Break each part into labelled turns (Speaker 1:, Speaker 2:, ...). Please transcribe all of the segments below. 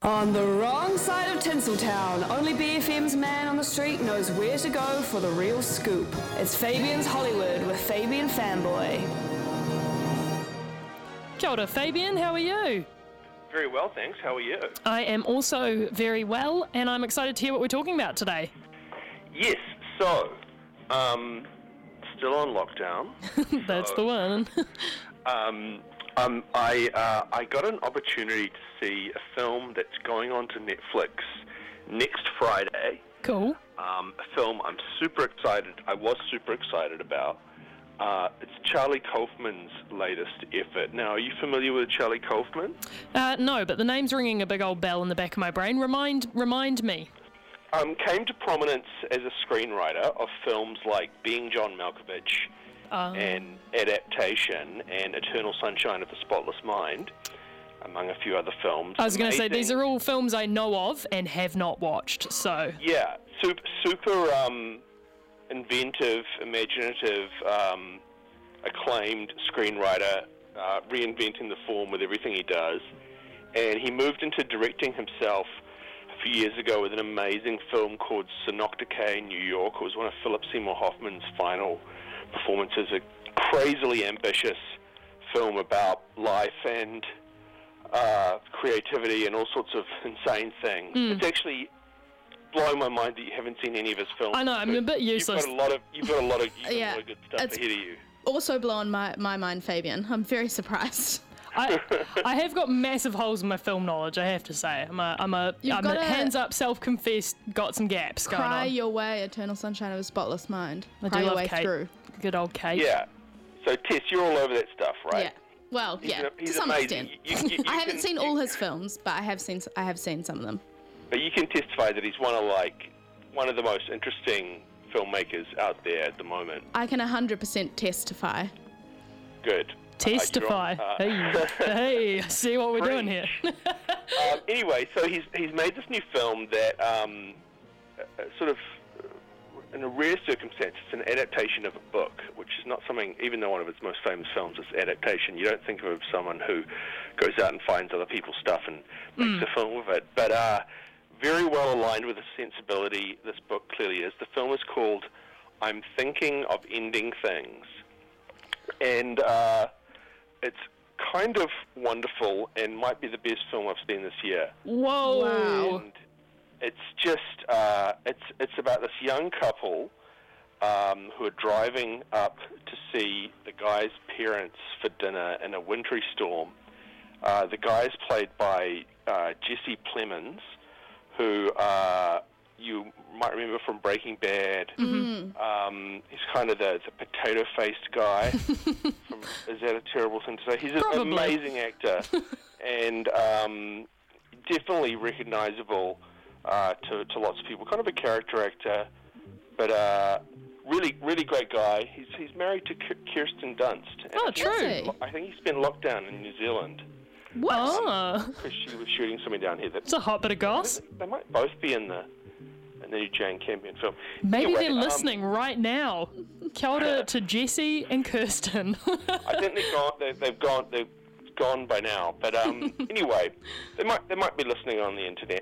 Speaker 1: On the wrong side of Tinseltown, only BFM's man on the street knows where to go for the real scoop. It's Fabian's Hollywood with Fabian Fanboy.
Speaker 2: Kia ora, Fabian, how are you?
Speaker 3: Very well, thanks. How are you?
Speaker 2: I am also very well, and I'm excited to hear what we're talking about today.
Speaker 3: Yes, so, still on lockdown.
Speaker 2: That's the one.
Speaker 3: I got an opportunity to see a film that's going on to Netflix next Friday.
Speaker 2: Cool.
Speaker 3: A film I was super excited about. It's Charlie Kaufman's latest effort. Now, are you familiar with Charlie Kaufman?
Speaker 2: No, but the name's ringing a big old bell in the back of my brain. Remind me.
Speaker 3: Came to prominence as a screenwriter of films like Being John Malkovich and Adaptation and Eternal Sunshine of the Spotless Mind, among a few other films.
Speaker 2: I was going to say, these are all films I know of and have not watched, so...
Speaker 3: Yeah, super inventive, imaginative, acclaimed screenwriter, reinventing the form with everything he does. And he moved into directing himself a few years ago with an amazing film called Synecdoche, New York. It was one of Philip Seymour Hoffman's final performances, a crazily ambitious film about life and creativity and all sorts of insane things. It's actually blowing my mind that you haven't seen any of his films.
Speaker 2: I know, I'm a bit useless.
Speaker 3: You've got a lot of good stuff ahead of you.
Speaker 4: Also blowing my mind, Fabian. I'm very surprised.
Speaker 2: I have got massive holes in my film knowledge, I have to say. I'm a hands up, self-confessed, got some gaps going on.
Speaker 4: Cry your way, Eternal Sunshine of a Spotless Mind.
Speaker 2: I
Speaker 4: Cry
Speaker 2: do
Speaker 4: your
Speaker 2: love
Speaker 4: way
Speaker 2: Kate.
Speaker 4: through.
Speaker 2: Good old Kate.
Speaker 3: Yeah. So, Tess, you're all over that stuff, right?
Speaker 4: Yeah. Well, to
Speaker 3: He's
Speaker 4: some
Speaker 3: amazing.
Speaker 4: extent. I haven't seen all his films, but I have seen some of them.
Speaker 3: But you can testify that he's one of the most interesting filmmakers out there at the moment.
Speaker 4: I can 100% testify.
Speaker 3: Good.
Speaker 2: Testify. Hey, see what we're doing here.
Speaker 3: Anyway, so he's made this new film that sort of, in a rare circumstance, it's an adaptation of a book, which is not something, even though one of its most famous films is adaptation, you don't think of someone who goes out and finds other people's stuff and makes a film with it. But very well aligned with the sensibility this book clearly is. The film is called I'm Thinking of Ending Things. And it's kind of wonderful and might be the best film I've seen this year.
Speaker 2: Whoa!
Speaker 4: Wow.
Speaker 3: And it's just, it's about this young couple who are driving up to see the guy's parents for dinner in a wintry storm. The guy's played by Jesse Plemons, who you might remember from Breaking Bad. He's kind of the potato-faced guy. Is that a terrible thing to say? He's an amazing actor and definitely recognizable to lots of people. Kind of a character actor, but really great guy. He's married to Kirsten Dunst.
Speaker 2: Oh, true.
Speaker 3: I think he spent lockdown in New Zealand.
Speaker 2: What?
Speaker 3: Because she was shooting something down here.
Speaker 2: It's a hot bit of goss.
Speaker 3: They might both be in the new Jane Campion film.
Speaker 2: Maybe
Speaker 3: Anyway,
Speaker 2: they're listening right now. Kia ora to Jesse and Kirsten.
Speaker 3: I think they've gone by now. But anyway, they might be listening on the internet.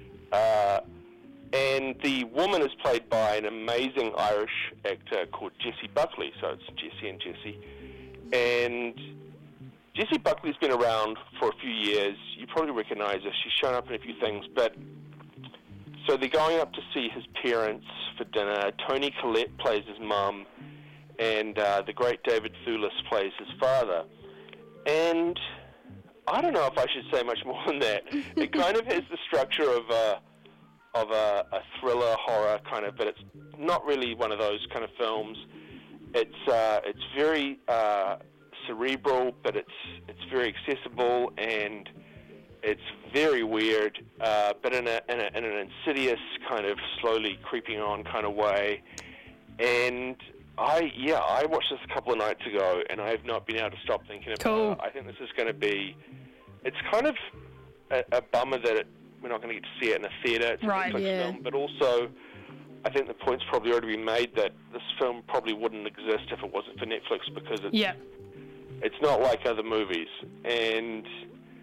Speaker 3: And the woman is played by an amazing Irish actor called Jessie Buckley. So it's Jessie and Jessie. And Jessie Buckley's been around for a few years. You probably recognise her. She's shown up in a few things. But so they're going up to see his parents for dinner. Toni Collette plays his mum, and the great David Thewlis plays his father. And I don't know if I should say much more than that. It kind of has the structure of a thriller horror kind of, but it's not really one of those kind of films. It's very cerebral, but it's very accessible, and it's very weird, but in an insidious kind of slowly creeping on kind of way. And I watched this a couple of nights ago, and I have not been able to stop thinking about it. I think this is going to be. It's kind of a bummer that we're not going to get to see it in a theatre. It's a Netflix film, but also I think the point's probably already been made that this film probably wouldn't exist if it wasn't for Netflix, because it's not like other movies. And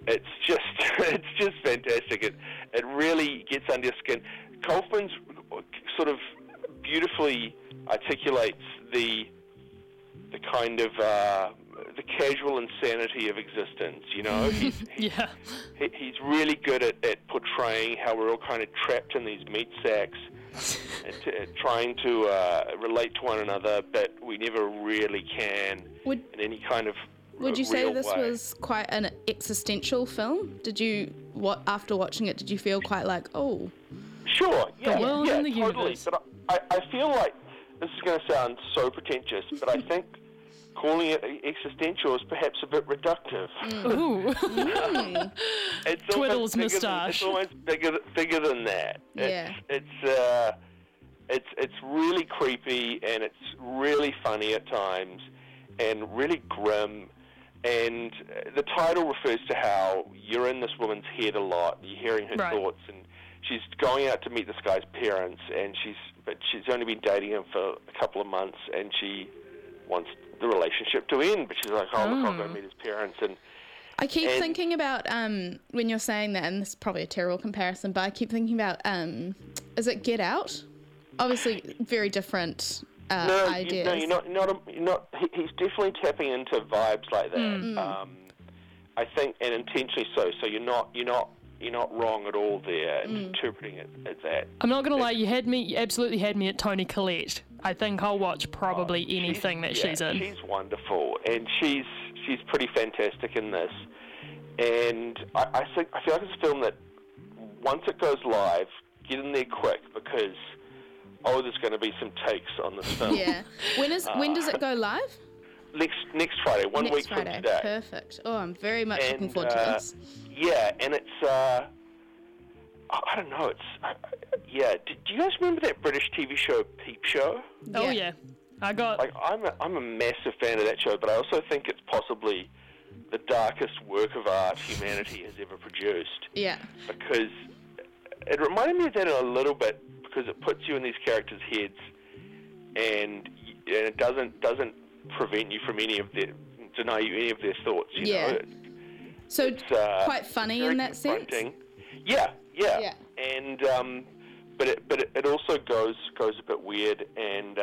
Speaker 3: it's just fantastic. It really gets under your skin. Kaufman's sort of beautifully articulates the kind of the casual insanity of existence. You know, he's really good at portraying how we're all kind of trapped in these meat sacks, and trying to relate to one another, but we never really can in any kind of.
Speaker 4: Would you say this
Speaker 3: way.
Speaker 4: was quite an existential film? After watching it, did you feel quite like, oh?
Speaker 3: Sure, yeah,
Speaker 2: world and the
Speaker 3: totally.
Speaker 2: universe.
Speaker 3: But I feel like this is going to sound so pretentious, but I think calling it existential is perhaps a bit reductive.
Speaker 2: Ooh.
Speaker 3: It's
Speaker 2: Twiddle's
Speaker 3: almost
Speaker 2: moustache.
Speaker 3: It's almost bigger than that.
Speaker 4: Yeah.
Speaker 3: It's really creepy, and it's really funny at times, and really grim. And the title refers to how you're in this woman's head a lot. You're hearing her thoughts, and she's going out to meet this guy's parents, and she's only been dating him for a couple of months, and she wants the relationship to end. But she's like, oh, look, I'll go meet his parents. And
Speaker 4: I keep thinking about when you're saying that, and this is probably a terrible comparison, but I keep thinking about is it Get Out? Obviously, very different. Ideas.
Speaker 3: No, you're not. He's definitely tapping into vibes like that. I think, and intentionally so. So you're not wrong at all there in interpreting it as that.
Speaker 2: I'm not gonna lie, you absolutely had me at Toni Collette. I think I'll watch probably anything that she's in.
Speaker 3: She's wonderful, and she's pretty fantastic in this. And I feel like it's a film that once it goes live, get in there quick, because there's going to be some takes on this film.
Speaker 4: Yeah. When does it go live?
Speaker 3: Next Friday, one week from today.
Speaker 4: Perfect. Oh, I'm very much looking forward to this.
Speaker 3: Yeah, and it's I don't know. Do you guys remember that British TV show Peep Show?
Speaker 2: Oh yeah,
Speaker 3: I'm a massive fan of that show, but I also think it's possibly the darkest work of art humanity has ever produced.
Speaker 4: Yeah.
Speaker 3: Because it reminded me of that a little bit, because it puts you in these characters' heads, and it doesn't prevent you from deny you any of their thoughts. You know?
Speaker 4: So it's quite funny in that sense.
Speaker 3: Yeah. And but it also goes a bit weird, and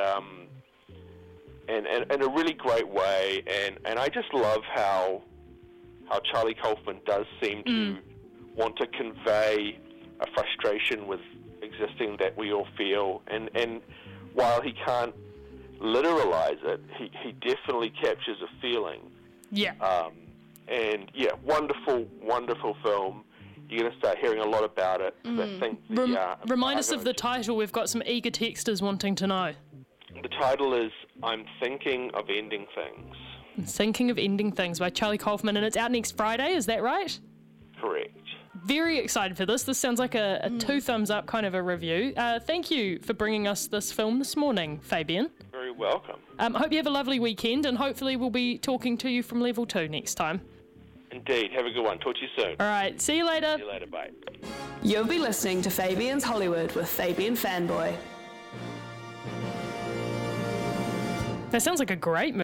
Speaker 3: in a really great way, and I just love how Charlie Kaufman does seem to want to convey a frustration with existing that we all feel, and while he can't literalize it, he definitely captures a feeling.
Speaker 2: Yeah.
Speaker 3: And wonderful film. You're going to start hearing a lot about it. I think
Speaker 2: remind us of the title. We've got some eager texters wanting to know.
Speaker 3: The title is I'm Thinking of Ending Things.
Speaker 2: Thinking of Ending Things by Charlie Kaufman, and it's out next Friday, is that right?
Speaker 3: Correct.
Speaker 2: Very excited for this. This sounds like a 2 thumbs up kind of a review. Thank you for bringing us this film this morning, Fabian.
Speaker 3: Very welcome.
Speaker 2: Hope you have a lovely weekend, and hopefully we'll be talking to you from Level 2 next time.
Speaker 3: Indeed. Have a good one. Talk to you soon.
Speaker 2: All right. See you later.
Speaker 3: See you later. Bye.
Speaker 1: You'll be listening to Fabian's Hollywood with Fabian Fanboy.
Speaker 2: That sounds like a great movie.